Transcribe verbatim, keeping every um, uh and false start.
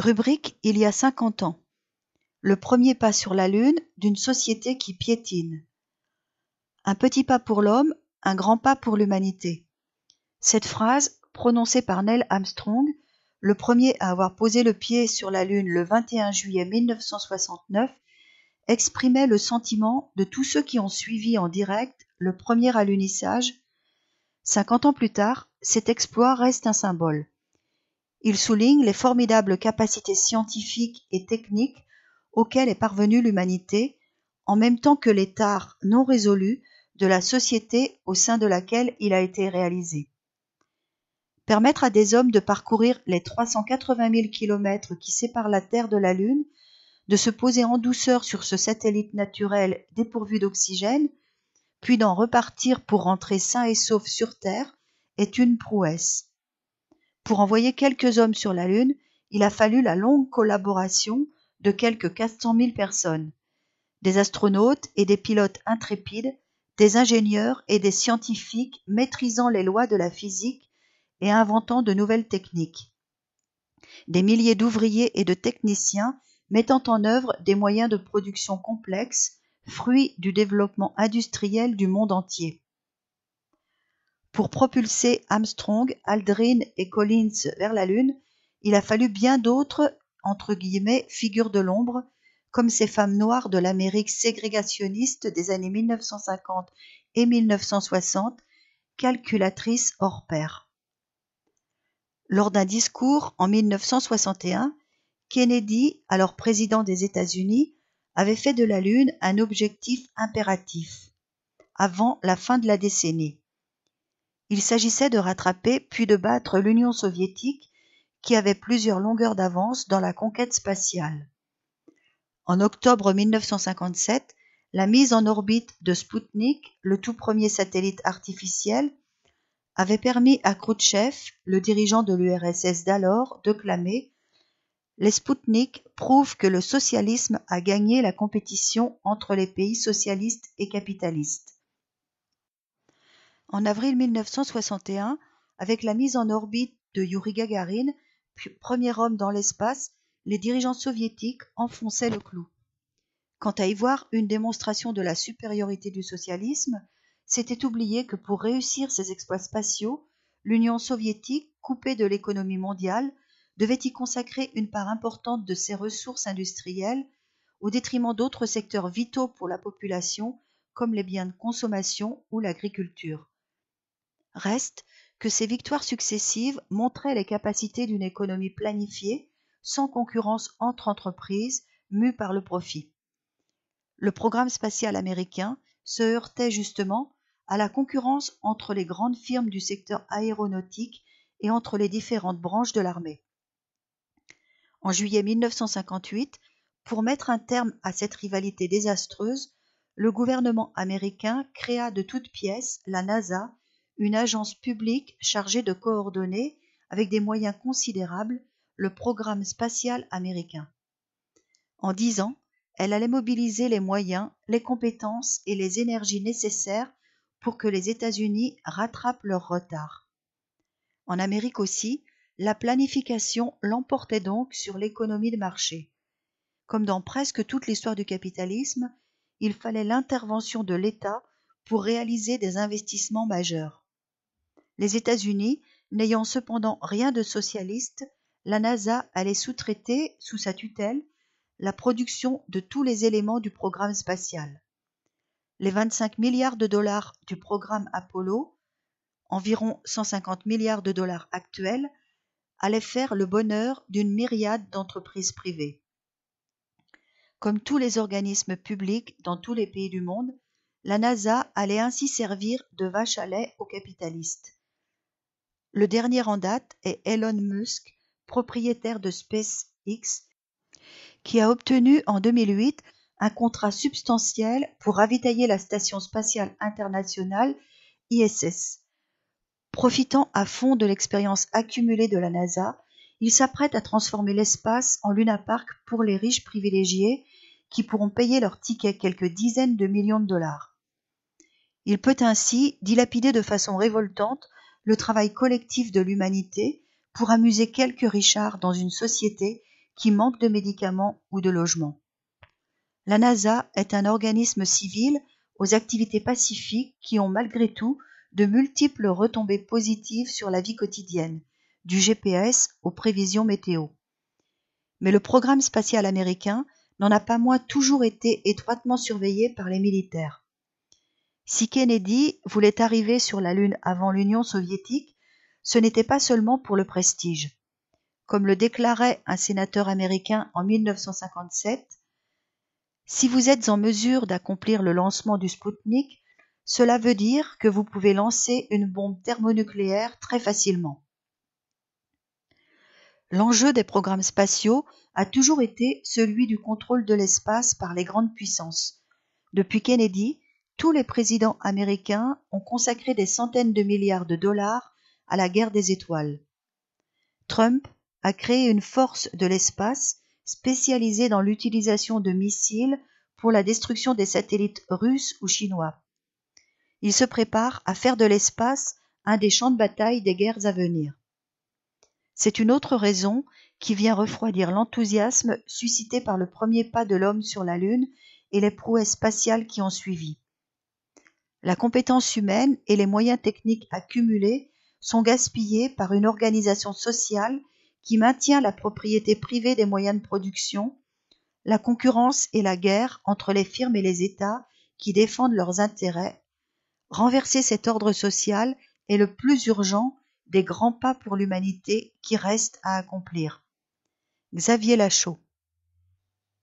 Rubrique il y a cinquante ans. Le premier pas sur la Lune d'une société qui piétine. Un petit pas pour l'homme, un grand pas pour l'humanité. Cette phrase, prononcée par Neil Armstrong, le premier à avoir posé le pied sur la Lune le vingt et un juillet mille neuf cent soixante-neuf, exprimait le sentiment de tous ceux qui ont suivi en direct le premier alunissage. Cinquante ans plus tard, cet exploit reste un symbole. Il souligne les formidables capacités scientifiques et techniques auxquelles est parvenue l'humanité, en même temps que les tares non résolues de la société au sein de laquelle il a été réalisé. Permettre à des hommes de parcourir les trois cent quatre-vingt mille kilomètres qui séparent la Terre de la Lune, de se poser en douceur sur ce satellite naturel dépourvu d'oxygène, puis d'en repartir pour rentrer sain et sauf sur Terre, est une prouesse. Pour envoyer quelques hommes sur la Lune, il a fallu la longue collaboration de quelques quatre cent mille personnes, des astronautes et des pilotes intrépides, des ingénieurs et des scientifiques maîtrisant les lois de la physique et inventant de nouvelles techniques, des milliers d'ouvriers et de techniciens mettant en œuvre des moyens de production complexes, fruits du développement industriel du monde entier. Pour propulser Armstrong, Aldrin et Collins vers la Lune, il a fallu bien d'autres, entre guillemets, figures de l'ombre, comme ces femmes noires de l'Amérique ségrégationniste des années mille neuf cent cinquante et mille neuf cent soixante, calculatrices hors pair. Lors d'un discours en mille neuf cent soixante et un, Kennedy, alors président des États-Unis, avait fait de la Lune un objectif impératif, avant la fin de la décennie. Il s'agissait de rattraper puis de battre l'Union soviétique qui avait plusieurs longueurs d'avance dans la conquête spatiale. En octobre mille neuf cent cinquante-sept, la mise en orbite de Spoutnik, le tout premier satellite artificiel, avait permis à Khrouchtchev, le dirigeant de l'U R S S d'alors, de clamer « Les Spoutnik prouvent que le socialisme a gagné la compétition entre les pays socialistes et capitalistes ». En avril mille neuf cent soixante et un, avec la mise en orbite de Youri Gagarin, premier homme dans l'espace, les dirigeants soviétiques enfonçaient le clou. Quant à y voir une démonstration de la supériorité du socialisme, c'était oublier que pour réussir ces exploits spatiaux, l'Union soviétique, coupée de l'économie mondiale, devait y consacrer une part importante de ses ressources industrielles, au détriment d'autres secteurs vitaux pour la population, comme les biens de consommation ou l'agriculture. Reste que ces victoires successives montraient les capacités d'une économie planifiée, sans concurrence entre entreprises, mues par le profit. Le programme spatial américain se heurtait justement à la concurrence entre les grandes firmes du secteur aéronautique et entre les différentes branches de l'armée. En juillet mille neuf cent cinquante-huit, pour mettre un terme à cette rivalité désastreuse, le gouvernement américain créa de toutes pièces la NASA, une agence publique chargée de coordonner, avec des moyens considérables, le programme spatial américain. En dix ans, elle allait mobiliser les moyens, les compétences et les énergies nécessaires pour que les États-Unis rattrapent leur retard. En Amérique aussi, la planification l'emportait donc sur l'économie de marché. Comme dans presque toute l'histoire du capitalisme, il fallait l'intervention de l'État pour réaliser des investissements majeurs. Les États-Unis, n'ayant cependant rien de socialiste, la NASA allait sous-traiter, sous sa tutelle, la production de tous les éléments du programme spatial. Les vingt-cinq milliards de dollars du programme Apollo, environ cent cinquante milliards de dollars actuels, allaient faire le bonheur d'une myriade d'entreprises privées. Comme tous les organismes publics dans tous les pays du monde, la NASA allait ainsi servir de vache à lait aux capitalistes. Le dernier en date est Elon Musk, propriétaire de SpaceX, qui a obtenu en deux mille huit un contrat substantiel pour ravitailler la Station spatiale internationale I S S. Profitant à fond de l'expérience accumulée de la NASA, il s'apprête à transformer l'espace en lunapark pour les riches privilégiés qui pourront payer leur ticket quelques dizaines de millions de dollars. Il peut ainsi dilapider de façon révoltante le travail collectif de l'humanité pour amuser quelques richards dans une société qui manquent de médicaments ou de logements. La NASA est un organisme civil aux activités pacifiques qui ont malgré tout de multiples retombées positives sur la vie quotidienne, du G P S aux prévisions météo. Mais le programme spatial américain n'en a pas moins toujours été étroitement surveillé par les militaires. Si Kennedy voulait arriver sur la Lune avant l'Union soviétique, ce n'était pas seulement pour le prestige. Comme le déclarait un sénateur américain en mille neuf cent cinquante-sept, « Si vous êtes en mesure d'accomplir le lancement du Spoutnik, cela veut dire que vous pouvez lancer une bombe thermonucléaire très facilement. » L'enjeu des programmes spatiaux a toujours été celui du contrôle de l'espace par les grandes puissances. Depuis Kennedy, tous les présidents américains ont consacré des centaines de milliards de dollars à la guerre des étoiles. Trump a créé une force de l'espace spécialisée dans l'utilisation de missiles pour la destruction des satellites russes ou chinois. Il se prépare à faire de l'espace un des champs de bataille des guerres à venir. C'est une autre raison qui vient refroidir l'enthousiasme suscité par le premier pas de l'homme sur la Lune et les prouesses spatiales qui ont suivi. La compétence humaine et les moyens techniques accumulés sont gaspillés par une organisation sociale qui maintient la propriété privée des moyens de production, la concurrence et la guerre entre les firmes et les États qui défendent leurs intérêts. Renverser cet ordre social est le plus urgent des grands pas pour l'humanité qui restent à accomplir. Xavier Lachaud.